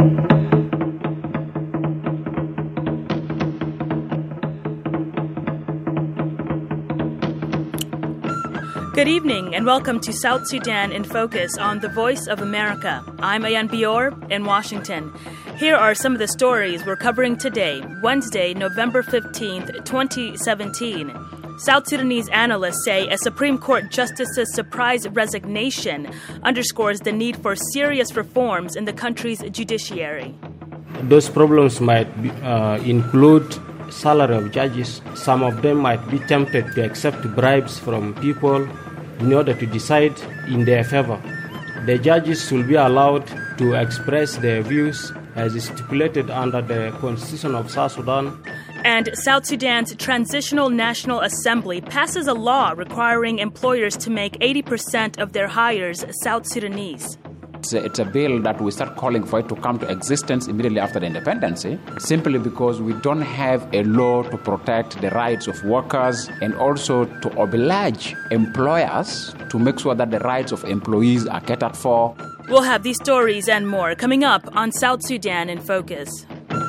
Good evening and welcome to South Sudan in Focus on The Voice of America. I'm Ayan Bior in Washington. Here are some of the stories we're covering today, Wednesday, November 15th, 2017. South Sudanese analysts say a Supreme Court justice's surprise resignation underscores the need for serious reforms in the country's judiciary. Those problems might include salary of judges. Some of them might be tempted to accept bribes from people in order to decide in their favor. The judges will be allowed to express their views as stipulated under the Constitution of South Sudan. And South Sudan's Transitional National Assembly passes a law requiring employers to make 80% of their hires South Sudanese. It's a bill that we start calling for it to come to existence immediately after the independence, simply because we don't have a law to protect the rights of workers and also to oblige employers to make sure that the rights of employees are catered for. We'll have these stories and more coming up on South Sudan in Focus.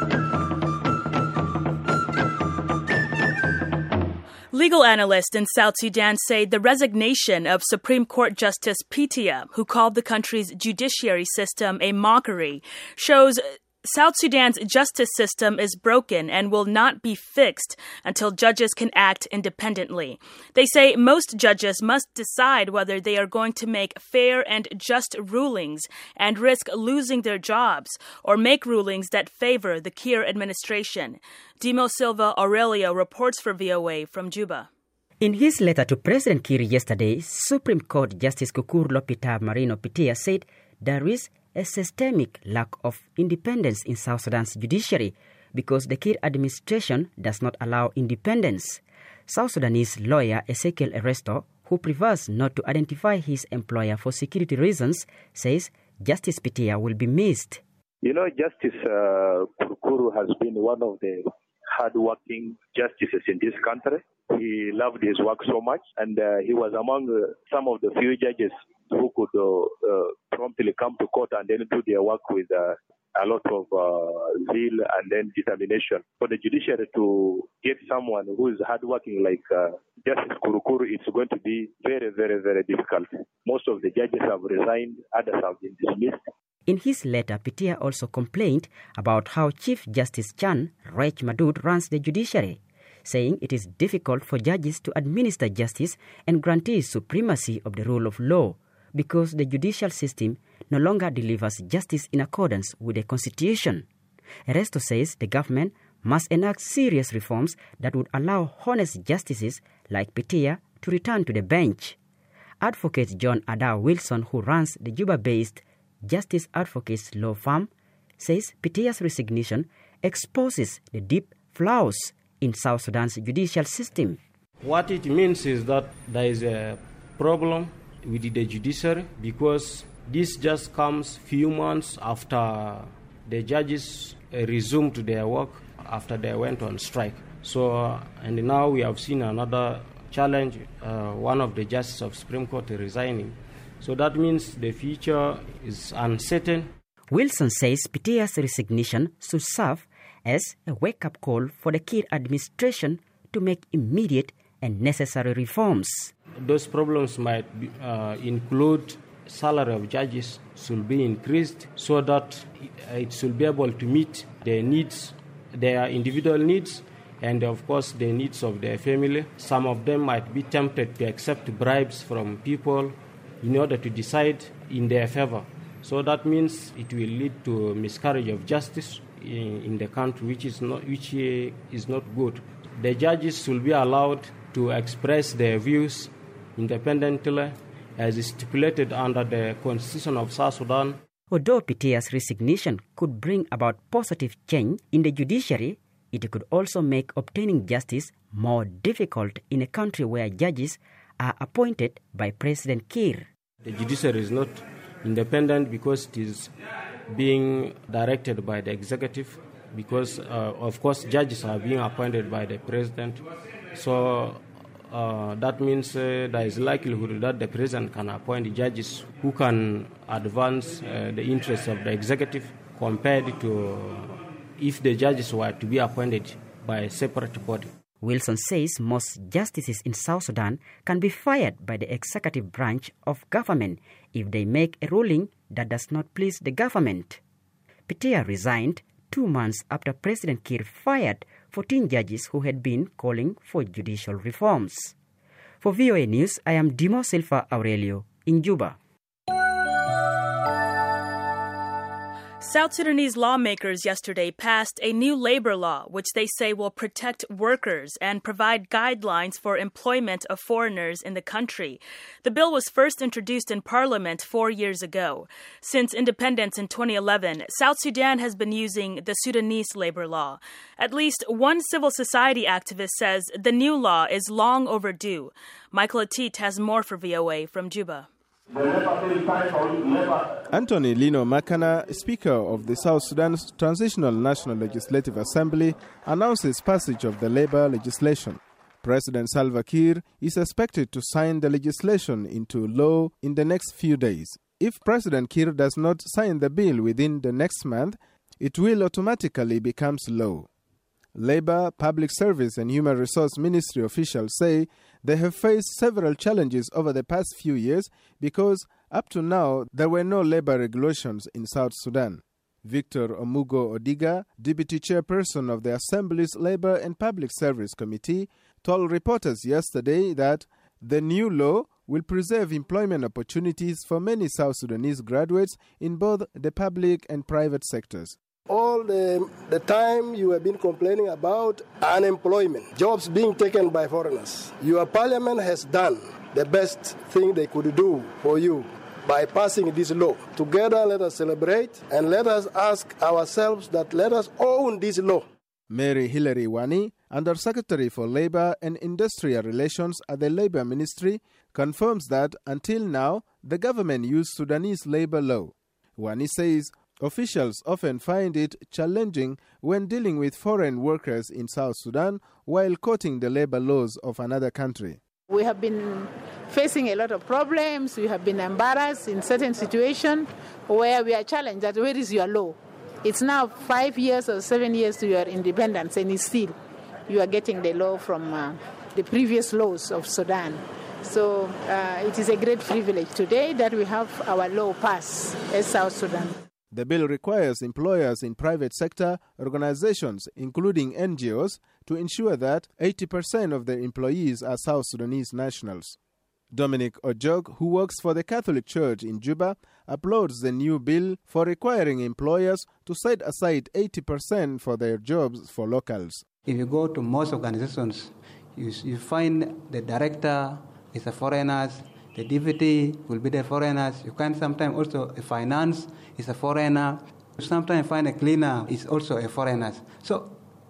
Legal analysts in South Sudan say the resignation of Supreme Court Justice Pitia, who called the country's judiciary system a mockery, shows South Sudan's justice system is broken and will not be fixed until judges can act independently. They say most judges must decide whether they are going to make fair and just rulings and risk losing their jobs, or make rulings that favor the Kiir administration. Dimo Silva Aurelio reports for VOA from Juba. In his letter to President Kiir yesterday, Supreme Court Justice Kukurlo Peter Marino Pitia said there is a systemic lack of independence in South Sudan's judiciary because the Kiir administration does not allow independence. South Sudanese lawyer Ezekiel Eresto, who prefers not to identify his employer for security reasons, says Justice Pitia will be missed. Justice Kurukuru has been one of the hard-working justices in this country. He loved his work so much, and he was among some of the few judges who could promptly come to court and then do their work with a lot of zeal and then determination. For the judiciary to get someone who is hardworking like Justice Kurukuru, it's going to be very, very, very difficult. Most of the judges have resigned, others have been dismissed. In his letter, Pitia also complained about how Chief Justice Chan Rech Madud runs the judiciary, saying it is difficult for judges to administer justice and guarantee supremacy of the rule of law because the judicial system no longer delivers justice in accordance with the Constitution. Eresto says the government must enact serious reforms that would allow honest justices like Pitia to return to the bench. Advocate John Adair Wilson, who runs the Juba-based Justice Advocates law firm, says Pitia's resignation exposes the deep flaws in South Sudan's judicial system. What it means is that there is a problem with the judiciary because this just comes few months after the judges resumed their work after they went on strike. So, and now we have seen another challenge, one of the justices of Supreme Court resigning. So that means the future is uncertain. Wilson says Pitia's resignation should serve as a wake-up call for the Kiir administration to make immediate and necessary reforms. Those problems might include salary of judges should be increased so that it should be able to meet their needs, their individual needs, and of course the needs of their family. Some of them might be tempted to accept bribes from people in order to decide in their favor. So that means it will lead to a miscarriage of justice in the country, which is not good. The judges should be allowed to express their views independently as stipulated under the Constitution of South Sudan. Although Pitia's resignation could bring about positive change in the judiciary, it could also make obtaining justice more difficult in a country where judges are appointed by President Kiir. The judiciary is not independent because it is being directed by the executive, because, of course, judges are being appointed by the president. So that means there is likelihood that the president can appoint judges who can advance the interests of the executive compared to if the judges were to be appointed by a separate body. Wilson says most justices in South Sudan can be fired by the executive branch of government if they make a ruling that does not please the government. Pitia resigned 2 months after President Kiir fired 14 judges who had been calling for judicial reforms. For VOA News, I am Dimo Silva Aurelio in Juba. South Sudanese lawmakers yesterday passed a new labor law, which they say will protect workers and provide guidelines for employment of foreigners in the country. The bill was first introduced in Parliament 4 years ago. Since independence in 2011, South Sudan has been using the Sudanese labor law. At least one civil society activist says the new law is long overdue. Michael Atit has more for VOA from Juba. Anthony Lino Makana, Speaker of the South Sudan Transitional National Legislative Assembly, announces passage of the labor legislation. President Salva Kiir is expected to sign the legislation into law in the next few days. If President Kiir does not sign the bill within the next month, it will automatically become law. Labor, Public Service and Human Resource Ministry officials say they have faced several challenges over the past few years because up to now there were no labor regulations in South Sudan. Victor Omugo Odiga, Deputy Chairperson of the Assembly's Labor and Public Service Committee, told reporters yesterday that the new law will preserve employment opportunities for many South Sudanese graduates in both the public and private sectors. All the time you have been complaining about unemployment, jobs being taken by foreigners. Your parliament has done the best thing they could do for you by passing this law. Together, let us celebrate and let us ask ourselves that let us own this law. Mary Hilary Wani, Undersecretary for Labor and Industrial Relations at the Labor Ministry, confirms that until now, the government used Sudanese labor law. Wani says officials often find it challenging when dealing with foreign workers in South Sudan while quoting the labor laws of another country. We have been facing a lot of problems. We have been embarrassed in certain situations where we are challenged that where is your law? It's now 5 years or 7 years to your independence and still you are getting the law from the previous laws of Sudan. So it is a great privilege today that we have our law passed as South Sudan. The bill requires employers in private sector organizations, including NGOs, to ensure that 80% of their employees are South Sudanese nationals. Dominic Ojog, who works for the Catholic Church in Juba, applauds the new bill for requiring employers to set aside 80% for their jobs for locals. If you go to most organizations, you find the director is a foreigner, the deputy will be the foreigners. You can sometimes also a finance is a foreigner. Sometimes find a cleaner is also a foreigner. So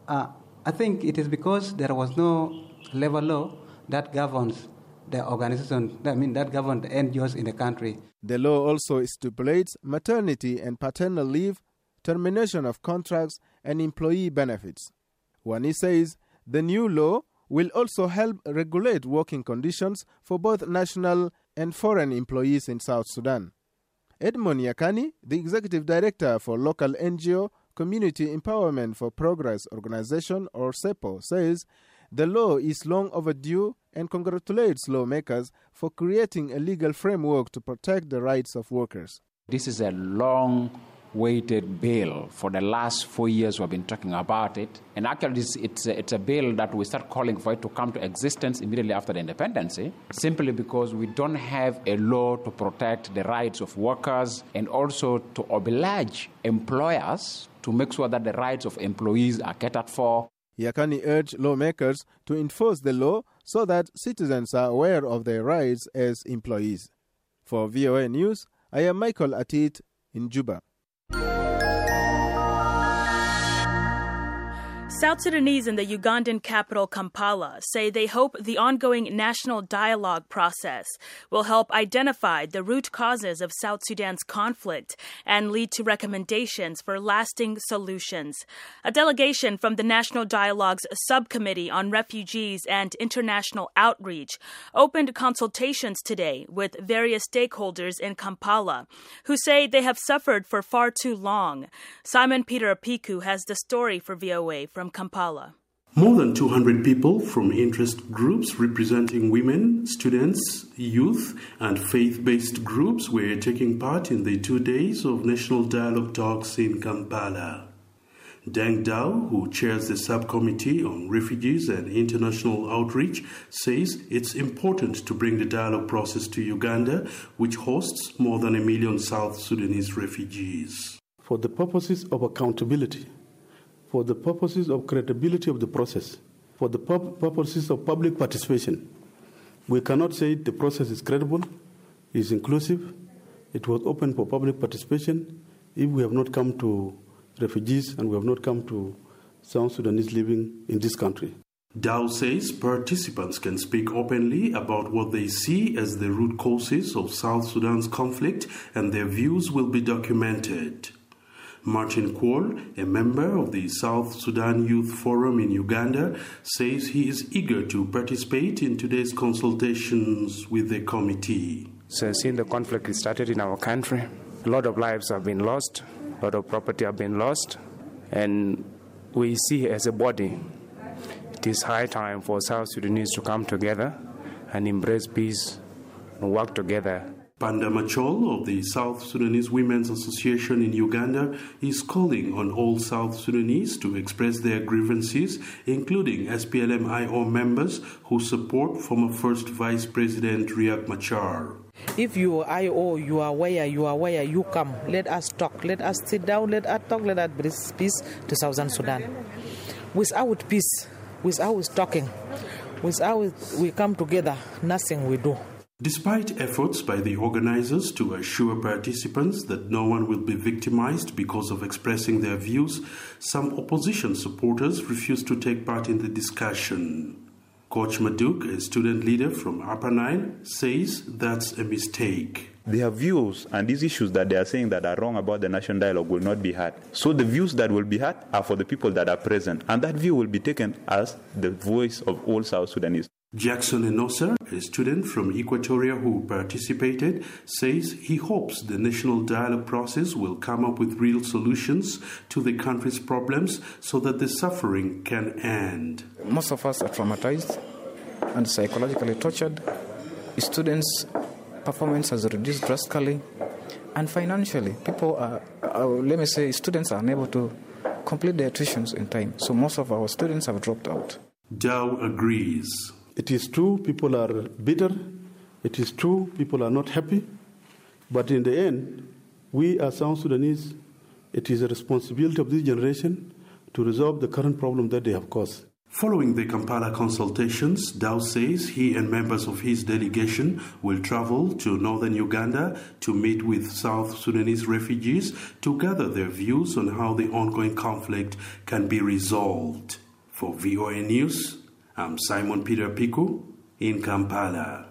I think it is because there was no labor law that governs the organization, that governs the NGOs in the country. The law also stipulates maternity and paternal leave, termination of contracts, and employee benefits. Wani says the new law will also help regulate working conditions for both national and foreign employees in South Sudan. Edmond Yakani, the Executive Director for local NGO Community Empowerment for Progress Organization, or SEPO, says the law is long overdue and congratulates lawmakers for creating a legal framework to protect the rights of workers. This is a long-awaited bill. For the last 4 years we've been talking about it. And actually it's a bill that we start calling for it to come to existence immediately after the independence, simply because we don't have a law to protect the rights of workers and also to oblige employers to make sure that the rights of employees are catered for. Yakani urged lawmakers to enforce the law so that citizens are aware of their rights as employees. For VOA News, I am Michael Atit in Juba. South Sudanese in the Ugandan capital Kampala say they hope the ongoing national dialogue process will help identify the root causes of South Sudan's conflict and lead to recommendations for lasting solutions. A delegation from the National Dialogue's Subcommittee on Refugees and International Outreach opened consultations today with various stakeholders in Kampala who say they have suffered for far too long. Simon Peter Apiku has the story for VOA from Kampala. More than 200 people from interest groups representing women, students, youth, and faith-based groups were taking part in the 2 days of National Dialogue talks in Kampala. Deng Dao, who chairs the subcommittee on refugees and international outreach, says it's important to bring the dialogue process to Uganda, which hosts more than 1 million South Sudanese refugees. For the purposes of accountability, for the purposes of credibility of the process, for the purposes of public participation, we cannot say the process is credible, is inclusive, it was open for public participation if we have not come to refugees and we have not come to South Sudanese living in this country. Dao says participants can speak openly about what they see as the root causes of South Sudan's conflict, and their views will be documented. Martin Kwol, a member of the South Sudan Youth Forum in Uganda, says he is eager to participate in today's consultations with the committee. Since the conflict started in our country, a lot of lives have been lost, a lot of property have been lost, and we see as a body it is high time for South Sudanese to come together and embrace peace and work together. Panda Machol of the South Sudanese Women's Association in Uganda is calling on all South Sudanese to express their grievances, including SPLM-IO members who support former First Vice President Riek Machar. If you are IO, you are where, you come. Let us talk, let us sit down, let us talk, let us bring peace to Southern Sudan. Without peace, without talking, without we come together, nothing we do. Despite efforts by the organizers to assure participants that no one will be victimized because of expressing their views, some opposition supporters refuse to take part in the discussion. Coach Maduk, a student leader from Upper Nile, says that's a mistake. Their views and these issues that they are saying that are wrong about the national dialogue will not be heard. So the views that will be heard are for the people that are present, and that view will be taken as the voice of all South Sudanese. Jackson Enosa, a student from Equatoria who participated, says he hopes the national dialogue process will come up with real solutions to the country's problems so that the suffering can end. Most of us are traumatized and psychologically tortured. Students' performance has reduced drastically, and financially, people are, students are unable to complete their tuitions in time. So most of our students have dropped out. Dow agrees. It is true people are bitter. It is true people are not happy. But in the end, we as South Sudanese, it is a responsibility of this generation to resolve the current problem that they have caused. Following the Kampala consultations, Dow says he and members of his delegation will travel to northern Uganda to meet with South Sudanese refugees to gather their views on how the ongoing conflict can be resolved. For VOA News, I'm Simon Peter Apiku in Kampala.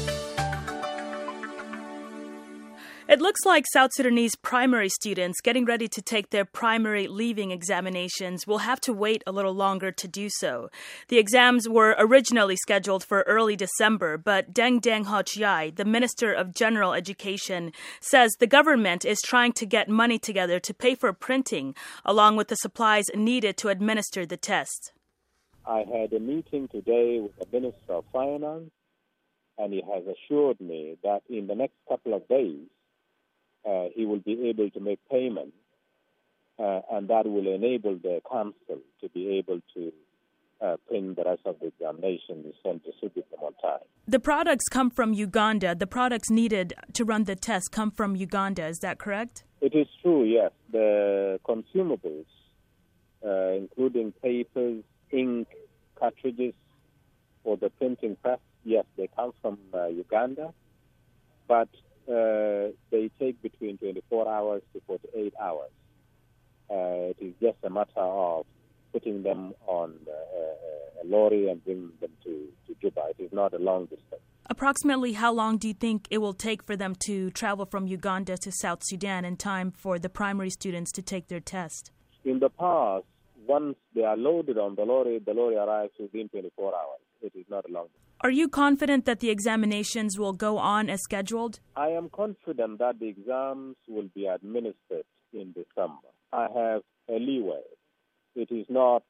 It looks like South Sudanese primary students getting ready to take their primary leaving examinations will have to wait a little longer to do so. The exams were originally scheduled for early December, but Deng Hochiai, the Minister of General Education, says the government is trying to get money together to pay for printing, along with the supplies needed to administer the tests. I had a meeting today with the Minister of Finance, and he has assured me that in the next couple of days, he will be able to make payment, and that will enable the council to be able to print the rest of the examinations and distribute them on time. The products come from Uganda. The products needed to run the test come from Uganda. Is that correct? It is true, yes. The consumables, including papers, ink, cartridges for the printing press, yes, they come from Uganda, but they take between 24 hours to 48 hours. It is just a matter of putting them on a lorry and bringing them to Juba. It is not a long distance. Approximately how long do you think it will take for them to travel from Uganda to South Sudan in time for the primary students to take their test? In the past, once they are loaded on the lorry arrives within 24 hours. It is not a long distance. Are you confident that the examinations will go on as scheduled? I am confident that the exams will be administered in December. I have a leeway. It is not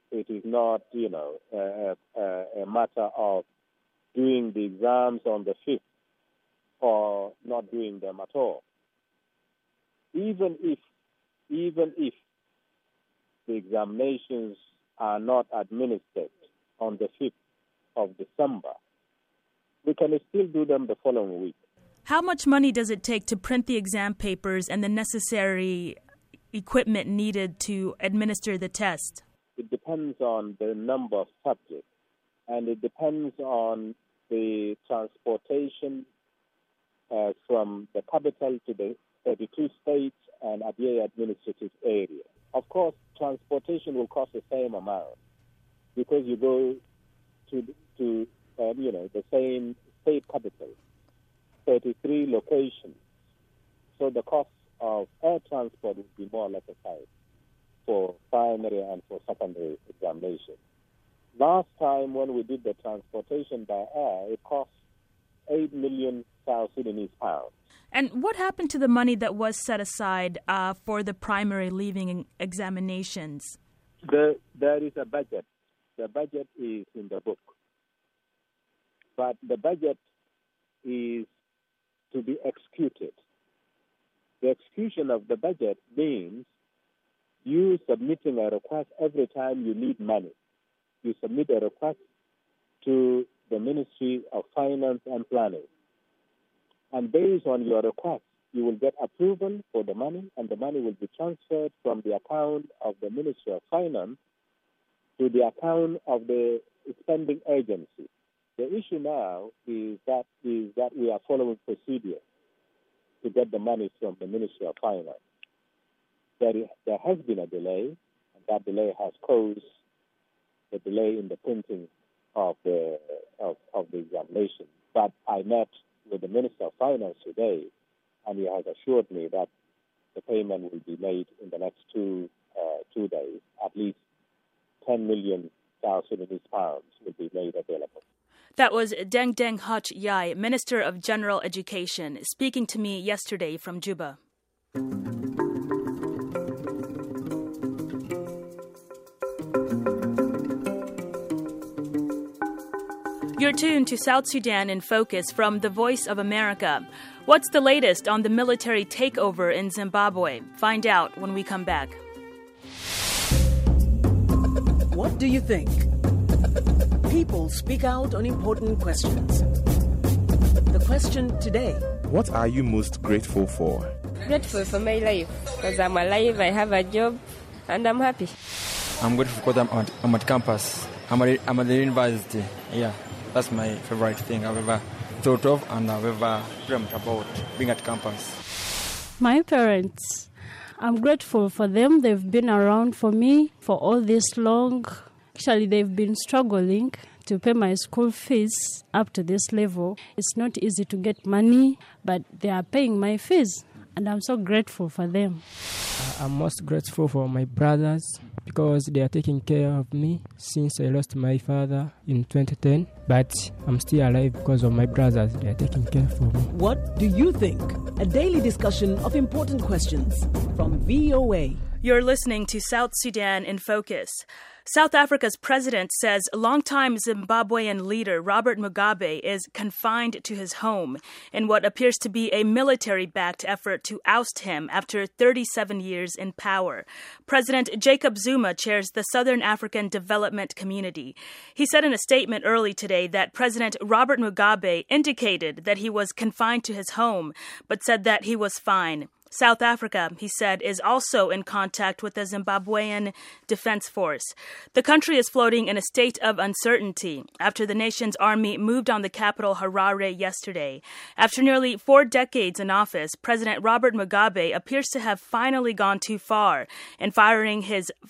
a matter of doing the exams on the 5th or not doing them at all. Even if the examinations are not administered on the 5th of December, we can still do them the following week. How much money does it take to print the exam papers and the necessary equipment needed to administer the test? It depends on the number of subjects, and it depends on the transportation from the capital to the 32 states and Abyei administrative area. Of course, transportation will cost the same amount because you go to the same state capital, 33 locations. So the cost of air transport would be more or less the same for primary and for secondary examinations. Last time when we did the transportation by air, it cost 8 million South Sudanese pounds. And what happened to the money that was set aside for the primary leaving examinations? There is a budget. The budget is in the book. But the budget is to be executed. The execution of the budget means you submitting a request every time you need money. You submit a request to the Ministry of Finance and Planning. And based on your request, you will get approval for the money, and the money will be transferred from the account of the Ministry of Finance to the account of the spending agency. The issue now is that we are following procedure to get the money from the Ministry of Finance. There has been a delay, and that delay has caused the delay in the printing of the examination. But I met with the Minister of Finance today, and he has assured me that the payment will be made in the next 2 days. At least 10 million South Sudanese pounds will be made available. That was Deng Deng Hach Yai, Minister of General Education, speaking to me yesterday from Juba. You're tuned to South Sudan in Focus from the Voice of America. What's the latest on the military takeover in Zimbabwe? Find out when we come back. What do you think? People speak out on important questions. The question today: what are you most grateful for? Grateful for my life, because I'm alive, I have a job, and I'm happy. I'm grateful because I'm at campus. I'm at the university. Yeah, that's my favorite thing I've ever thought of and I've ever dreamt about, being at campus. My parents, I'm grateful for them. They've been around for me for all this long. Actually, they've been struggling to pay my school fees up to this level. It's not easy to get money, but they are paying my fees, and I'm so grateful for them. I'm most grateful for my brothers because they are taking care of me since I lost my father in 2010. But I'm still alive because of my brothers. They are taking care of me. What do you think? A daily discussion of important questions from VOA. You're listening to South Sudan in Focus. South Africa's president says longtime Zimbabwean leader Robert Mugabe is confined to his home in what appears to be a military-backed effort to oust him after 37 years in power. President Jacob Zuma chairs the Southern African Development Community. He said in a statement early today that President Robert Mugabe indicated that he was confined to his home, but said that he was fine. South Africa, he said, is also in contact with the Zimbabwean Defense Force. The country is floating in a state of uncertainty after the nation's army moved on the capital Harare yesterday. After nearly 4 decades in office, President Robert Mugabe appears to have finally gone too far in firing his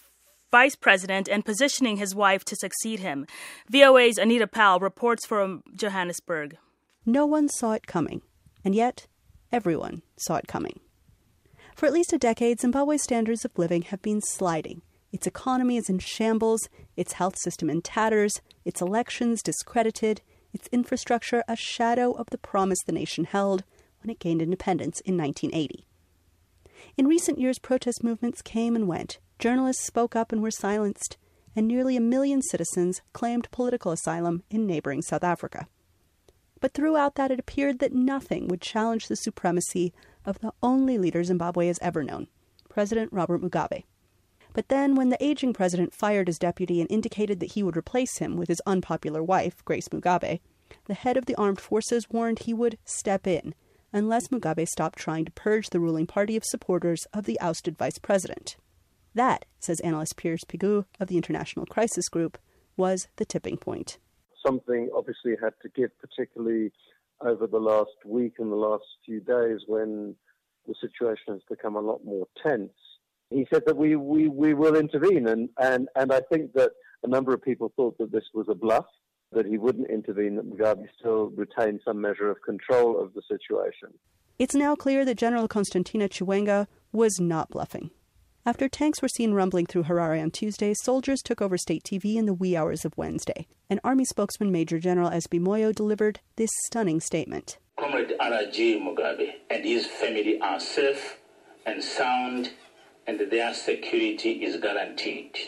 vice president and positioning his wife to succeed him. VOA's Anita Powell reports from Johannesburg. No one saw it coming, and yet everyone saw it coming. For at least a decade, Zimbabwe's standards of living have been sliding. Its economy is in shambles, its health system in tatters, its elections discredited, its infrastructure a shadow of the promise the nation held when it gained independence in 1980. In recent years, protest movements came and went, journalists spoke up and were silenced, and nearly 1 million citizens claimed political asylum in neighboring South Africa. But throughout that, it appeared that nothing would challenge the supremacy of the only leader Zimbabwe has ever known, President Robert Mugabe. But then, when the aging president fired his deputy and indicated that he would replace him with his unpopular wife, Grace Mugabe, the head of the armed forces warned he would step in unless Mugabe stopped trying to purge the ruling party of supporters of the ousted vice president. That, says analyst Piers Pigou of the International Crisis Group, was the tipping point. Something obviously had to give, particularly over the last week and the last few days when the situation has become a lot more tense. He said that we will intervene, and I think that a number of people thought that this was a bluff, that he wouldn't intervene, that Mugabe still retained some measure of control of the situation. It's now clear that General Constantina Chiwenga was not bluffing. After tanks were seen rumbling through Harare on Tuesday, soldiers took over state TV in the wee hours of Wednesday. And Army spokesman Major General S.B. Moyo delivered this stunning statement. Comrade R.J. Mugabe and his family are safe and sound, and their security is guaranteed.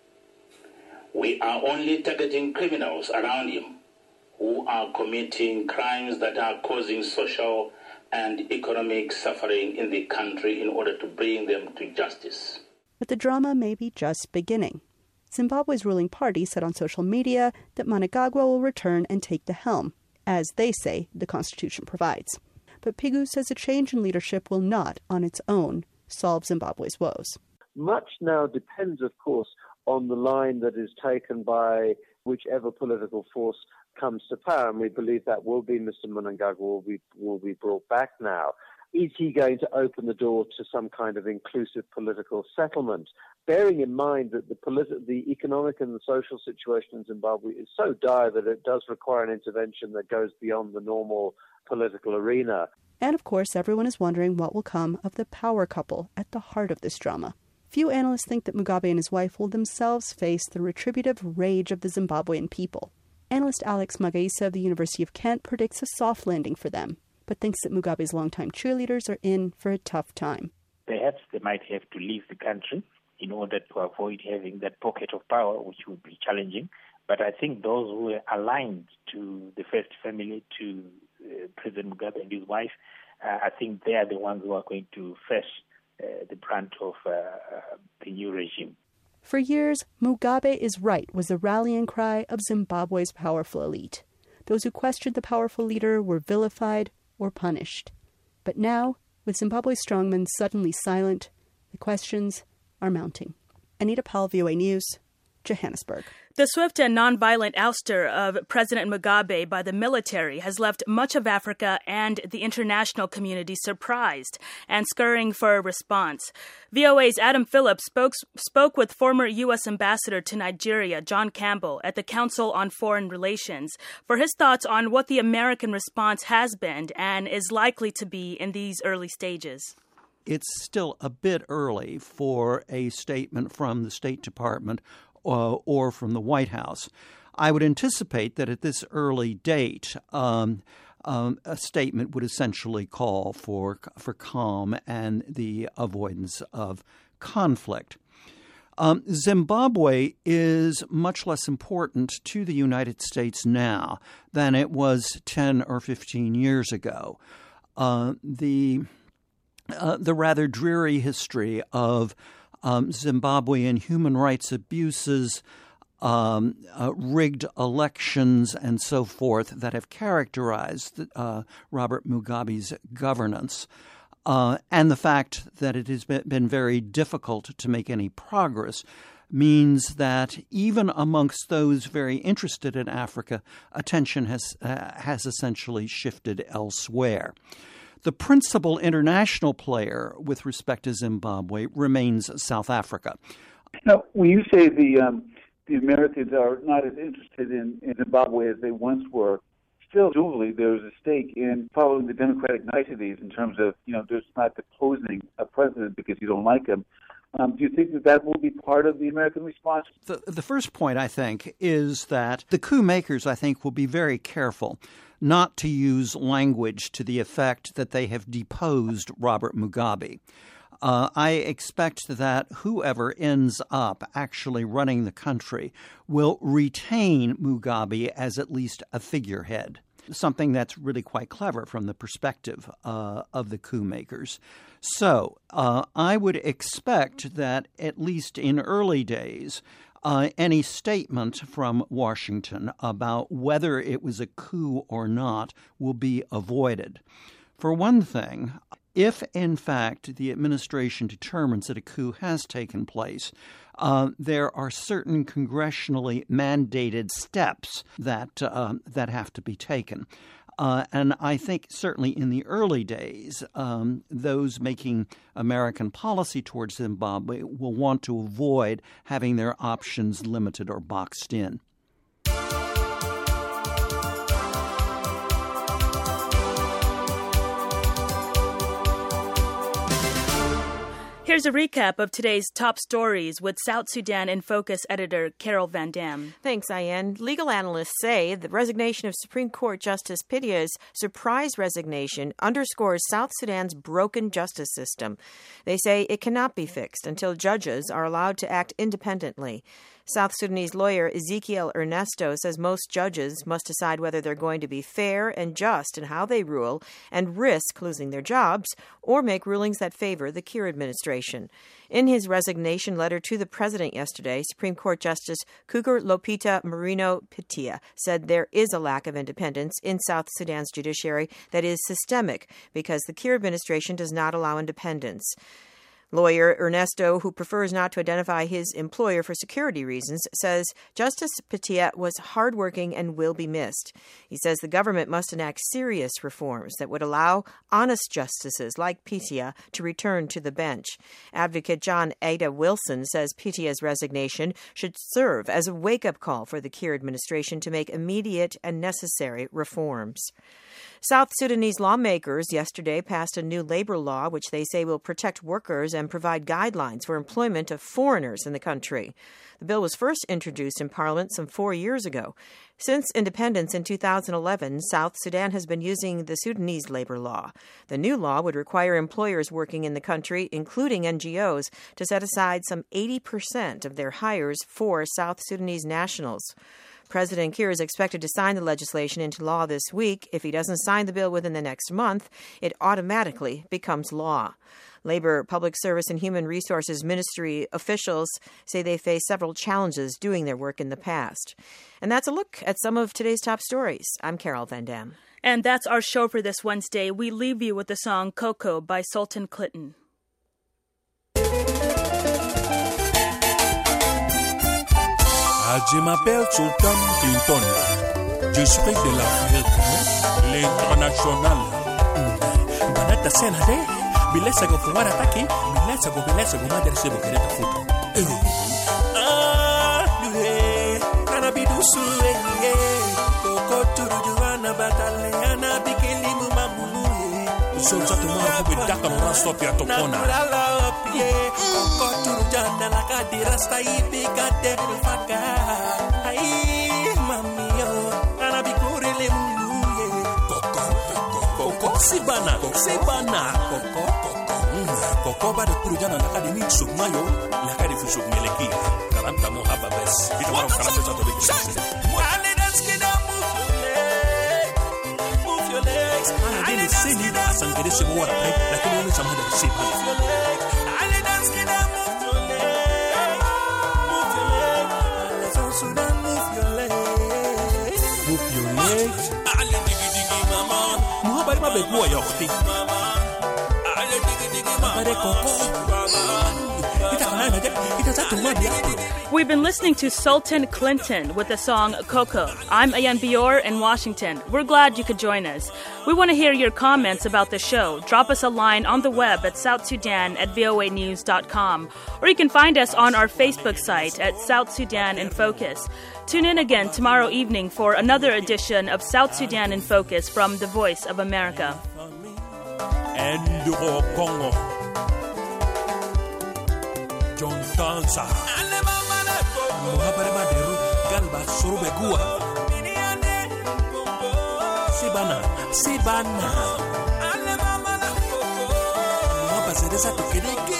We are only targeting criminals around him who are committing crimes that are causing social and economic suffering in the country in order to bring them to justice. But the drama may be just beginning. Zimbabwe's ruling party said on social media that Mnangagwa will return and take the helm, as they say the Constitution provides. But Pigou says a change in leadership will not, on its own, solve Zimbabwe's woes. Much now depends, of course, on the line that is taken by whichever political force comes to power, and we believe that will be Mr. Mnangagwa will be brought back now. Is he going to open the door to some kind of inclusive political settlement? Bearing in mind that the economic and the social situation in Zimbabwe is so dire that it does require an intervention that goes beyond the normal political arena. And of course, everyone is wondering what will come of the power couple at the heart of this drama. Few analysts think that Mugabe and his wife will themselves face the retributive rage of the Zimbabwean people. Analyst Alex Magaisa of the University of Kent predicts a soft landing for them, but thinks that Mugabe's longtime cheerleaders are in for a tough time. Perhaps they might have to leave the country in order to avoid having that pocket of power, which would be challenging. But I think those who are aligned to the first family, to President Mugabe and his wife, I think they are the ones who are going to face the brunt of the new regime. For years, Mugabe is right was the rallying cry of Zimbabwe's powerful elite. Those who questioned the powerful leader were vilified or punished. But now, with Zimbabwe's strongmen suddenly silent, the questions are mounting. Anita Powell, VOA News, Johannesburg. The swift and nonviolent ouster of President Mugabe by the military has left much of Africa and the international community surprised and scurrying for a response. VOA's Adam Phillips spoke with former U.S. Ambassador to Nigeria, John Campbell, at the Council on Foreign Relations for his thoughts on what the American response has been and is likely to be in these early stages. It's still a bit early for a statement from the State Department or from the White House. I would anticipate that at this early date, a statement would essentially call for calm and the avoidance of conflict. Zimbabwe is much less important to the United States now than it was 10 or 15 years ago. The rather dreary history of Zimbabwean human rights abuses, rigged elections, and so forth that have characterized Robert Mugabe's governance, and the fact that it has been very difficult to make any progress means that even amongst those very interested in Africa, attention has essentially shifted elsewhere. The principal international player with respect to Zimbabwe remains South Africa. Now, when you say the Americans are not as interested in Zimbabwe as they once were, still, duly, there's a stake in following the democratic niceties in terms of, just not deposing a president because you don't like him. Do you think that will be part of the American response? The first point, I think, is that the coup makers, I think, will be very careful not to use language to the effect that they have deposed Robert Mugabe. I expect that whoever ends up actually running the country will retain Mugabe as at least a figurehead, something that's really quite clever from the perspective of the coup makers. So I would expect that at least in early days, any statement from Washington about whether it was a coup or not will be avoided. For one thing, if, in fact, the administration determines that a coup has taken place, there are certain congressionally mandated steps that have to be taken. And I think certainly in the early days, those making American policy towards Zimbabwe will want to avoid having their options limited or boxed in. Here's a recap of today's top stories with South Sudan in Focus editor Carol Van Dam. Thanks, Ayan. Legal analysts say the resignation of Supreme Court Justice Pitia's surprise resignation underscores South Sudan's broken justice system. They say it cannot be fixed until judges are allowed to act independently. South Sudanese lawyer Ezekiel Ernesto says most judges must decide whether they're going to be fair and just in how they rule and risk losing their jobs or make rulings that favor the Kiir administration. In his resignation letter to the president yesterday, Supreme Court Justice Cougar Lopita Marino Pitia said there is a lack of independence in South Sudan's judiciary that is systemic because the Kiir administration does not allow independence. Lawyer Ernesto, who prefers not to identify his employer for security reasons, says Justice Pitia was hardworking and will be missed. He says the government must enact serious reforms that would allow honest justices like Pitia to return to the bench. Advocate John Ada Wilson says Pitia's resignation should serve as a wake-up call for the Kiir administration to make immediate and necessary reforms. South Sudanese lawmakers yesterday passed a new labor law which they say will protect workers and provide guidelines for employment of foreigners in the country. The bill was first introduced in Parliament some 4 years ago. Since independence in 2011, South Sudan has been using the Sudanese labor law. The new law would require employers working in the country, including NGOs, to set aside some 80% of their hires for South Sudanese nationals. President Kiir is expected to sign the legislation into law this week. If he doesn't sign the bill within the next month, it automatically becomes law. Labor, Public Service, and Human Resources Ministry officials say they face several challenges doing their work in the past. And that's a look at some of today's top stories. I'm Carol Van Dam. And that's our show for this Wednesday. We leave you with the song Coco by Sultan Clinton. Je m'appelle Sultan Clinton. Je suis de l'Afrique, l'international. Banata senade, bilesa go fuwara taki, bilesa go madere sebo kereta futo. Kanabidusu koko turujuana bataleana bikilimu mamulu. Solza tomara ko bidaka no stop ya tokona. Koko turujana la kadira stai bigate faka. Ai mamio, kanabikure mulu. Koko sibana. Koko ba de turujana la kadini sukmayo, la kadi fu sukmeleki. Kalanta mo hababes. Itwa kalanta to big. I didn't see you and get some water, like only some other shape. Move your leg, move your legs. Nobody ma be boy of thing. Mama, We've been listening to Sultan Clinton with the song Coco. I'm Ayan Bior in Washington. We're glad you could join us. We want to hear your comments about the show. Drop us a line on the web at southsudan@voanews.com, or you can find us on our Facebook site at South Sudan in Focus. Tune in again tomorrow evening for another edition of South Sudan in Focus from the Voice of America. Congo, John Tansa, Muhabari Maderu, Galba Surubegua, Sibana, Muhabazeresa to Kideke.